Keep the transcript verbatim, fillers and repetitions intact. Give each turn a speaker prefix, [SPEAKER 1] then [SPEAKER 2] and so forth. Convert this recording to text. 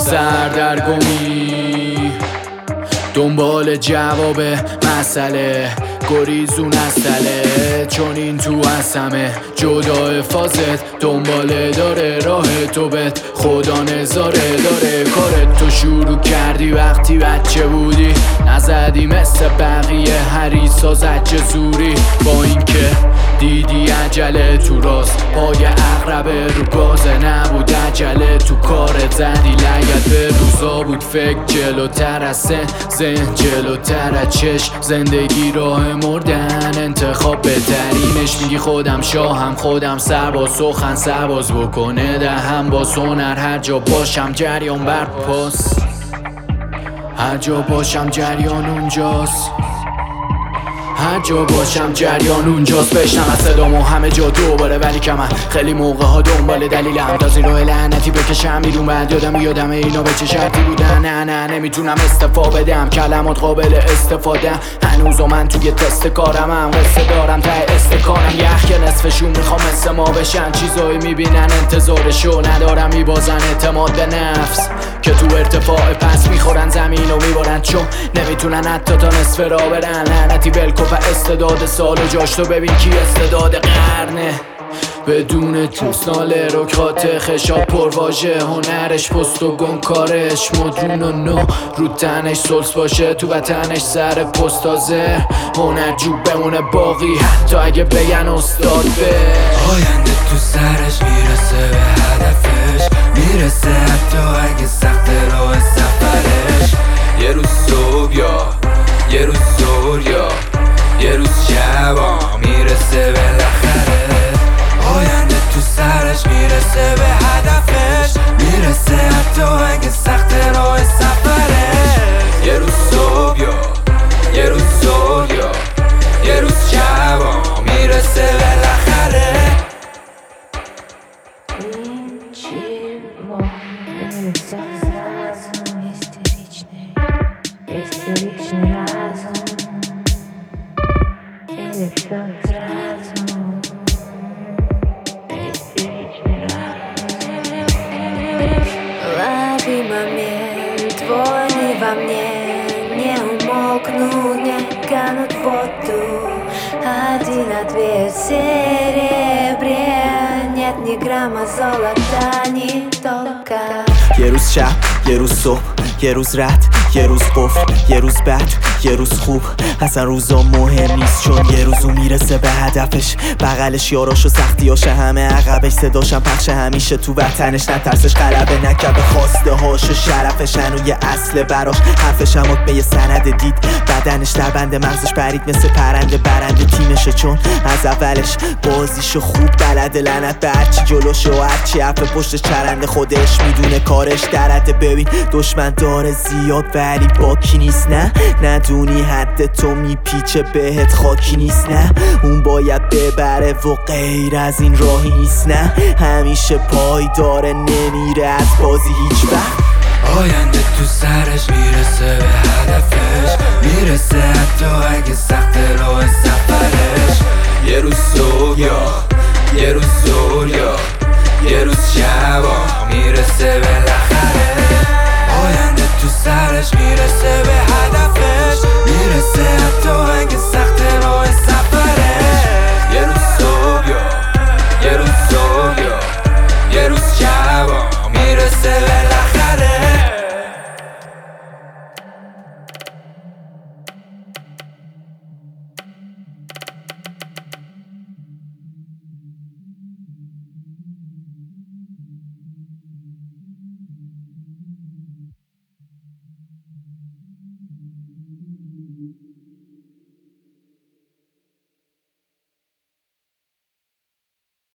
[SPEAKER 1] سردرگمی دنبال جواب مسئله گریزون از تله، چون این تو از همه جدا فازت دنباله داره راه تو بت خدا نظاره داره. کارت تو شروع کردی وقتی بچه بودی، نزدی مثل بقیه حریصا زجه زوری، با اینکه دیدی عجله تو راست پای اقربه رو گازه نبود عجله تو کارت زدی لگت به روزا بود فکر جلوتر از سن ذهن جلوتر از چشم زندگی راه مردن انتخاب بهترینش میگی خودم شاهم خودم سرباز سخن سرباز بکنه دهم با سونر هر جا باشم جریان بر پاس هر جا باشم جریان اونجاست هر جا باشم جریان اونجاست. بشنم از صدامو همه جا دوباره ولی که من خیلی موقع ها دنبال دلیلم تازی راه لعنتی بکشم میدون بعد یادم یادم اینا به چه شرطی بودن. نه نه نمیتونم استفا بدم کلمات قابل استفاده هنوز و من توی تست کارم هم قصه دارم ته استکانم یخ که نصفشون میخوام مثل ما بشن چیزایی میبینن انتظارشو ندارم میبازن اعتماد به نفس که تو ارتفاع پس میخورن زمین و میبارن چون نمیتونن حتی تا نصف را برن لعنتی ولکو و استعداد سال و جاش تو ببین کی استعداد قرنه بدون توسناله رکات خشاب پرواژه هنرش پست و گم کارش مدرون و نو رو تنش سلس باشه تو وطنش سر پستازه هنر جوب بمونه باقی حتی اگه بگن استاد به
[SPEAKER 2] آینده تو سرش میرسه به هدفش میرسه حتی اگه سخت راه سفرش یه روز صبح یا یه روز زور یا یه روز شبا میرسه بالاخره آینده تو سرش میرسه به هدفش میرسه حتی اگه سخت راه سفرش یه روز صبح یا یه روز زور یا یه روز شبا میرسه بالاخره.
[SPEAKER 3] Истеричный разум, или все сразу. Истеричный разум. Лови момент, твой во мне не умолкнут, не канут в воду. Один ответ в серебре, нет ни грамма золота, ни тока.
[SPEAKER 4] یه روز شب یه روز صبح یه روز رد یه روز قفل یه روز بد یه روز خوب اصلا روزا مهم نیست چون یه روزو میرسه به هدفش بغلش یاراش و سختیاشه همه عقبش صداشم پخش همیشه تو وطنش نترسش غلبه نکرد به خواسته هاش شرفش هنو یه اصل براش حرفش هم به یه سند دید بدنش در بند مغزش برید مثل پرنده برنده تیمشه چون از اولش بازیشو خوب بلده لعنت به هرچی جلوش و هرچی حرف پشتش چرنده خودش میدونه کارش درده ببین دشمن داره زیاد ولی باکی نیست نه ندونی حد تو میپیچه بهت خاکی نیست نه اون باید ببره و غیر از این راهی نیست نه همیشه پای داره نمیره از بازی هیچ وقت
[SPEAKER 2] آینده تو سرش میرسه به هدفش میرسه حتی اگه سخت راه سفرش یه روز صبح یا یه روز زور یا یه روز شبا میرسه به